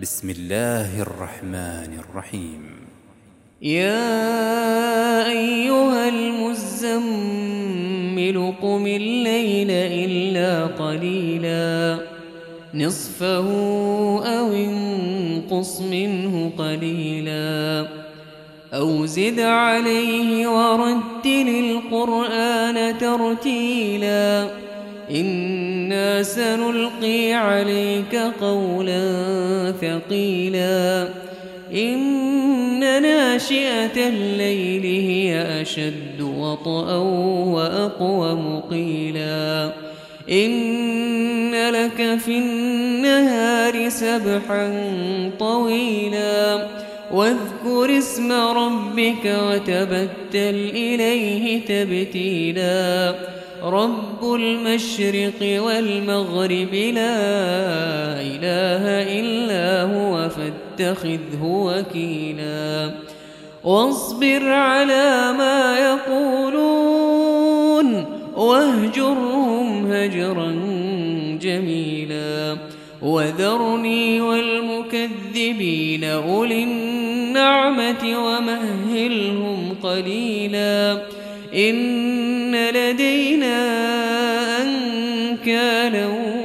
بسم الله الرحمن الرحيم. يا أيها المزمل قم الليل إلا قليلا نصفه أو انقص منه قليلا أو زد عليه ورتل القرآن ترتيلا إنا سنلقي عليك قولا ثقيلا إن ناشئة الليل هي أشد وطئا وأقوم قيلا إن لك في النهار سبحا طويلا واذكر اسم ربك وتبتل إليه تبتيلا رب المشرق والمغرب لا إله إلا هو فاتخذه وكيلا واصبر على ما يقولون واهجرهم هجرا جميلا وذرني والمكذبين أولي النعمة ومهلهم قليلا إن لدينا أنكالا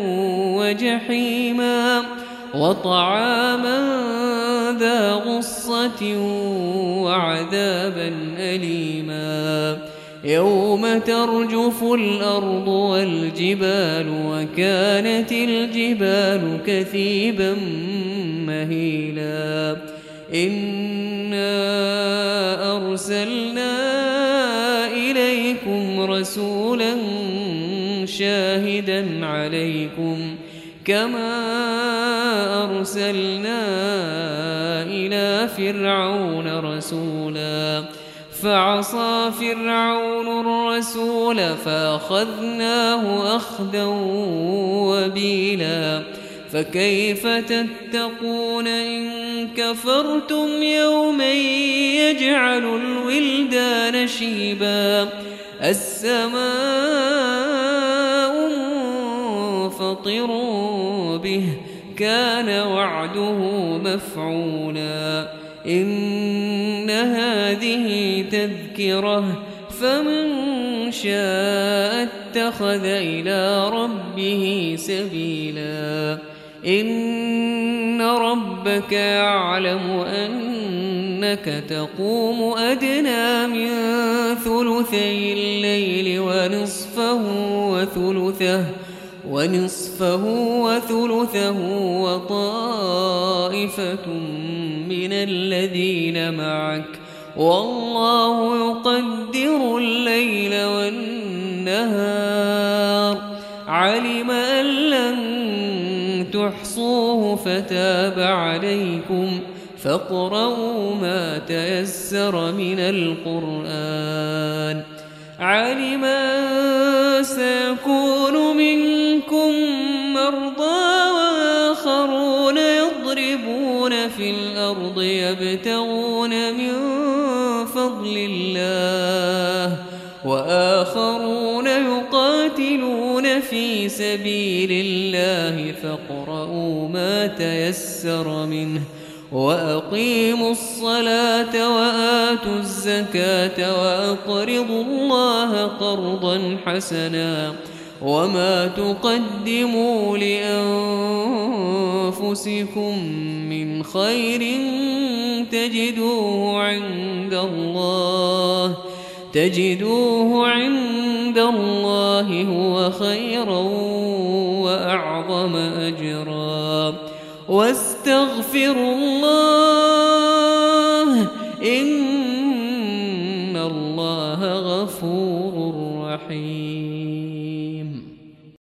وجحيما وطعاما ذا غصة وعذابا أليما يوم ترجف الأرض والجبال وكانت الجبال كثيبا مهيلا إنا أرسلنا إليكم رسولا شاهدا عليكم كما أرسلنا إلى فرعون رسولا فعصى فرعون الرسول فأخذناه أخذا وبيلا فكيف تتقون إن كفرتم يوما يجعل الولدان شيبا السماء منفطر به كان وعده مفعولا إن هذه تذكرة فمن شاء اتخذ إلى ربه سبيلا إن ربك يعلم أنك تقوم أدنى من ثلثي الليل ونصفه وثلثه وطائفة من الذين معك والله يقدر الليل والنهار علم أن لن تحصوه فتاب عليكم فاقرؤوا ما تيسر من القرآن علم أن سيكون منكم مرضى وآخرون يضربون في الأرض يبتغون من فضل الله وآخرون يقاتلون في سبيل الله فاقرؤوا ما تيسر منه وأقيموا الصلاة وآتوا الزكاة وأقرضوا الله قرضا حسنا وما تقدموا لأنفسكم من خير تجدوه عند الله هو خيرا وأعظم أجرا واستغفروا الله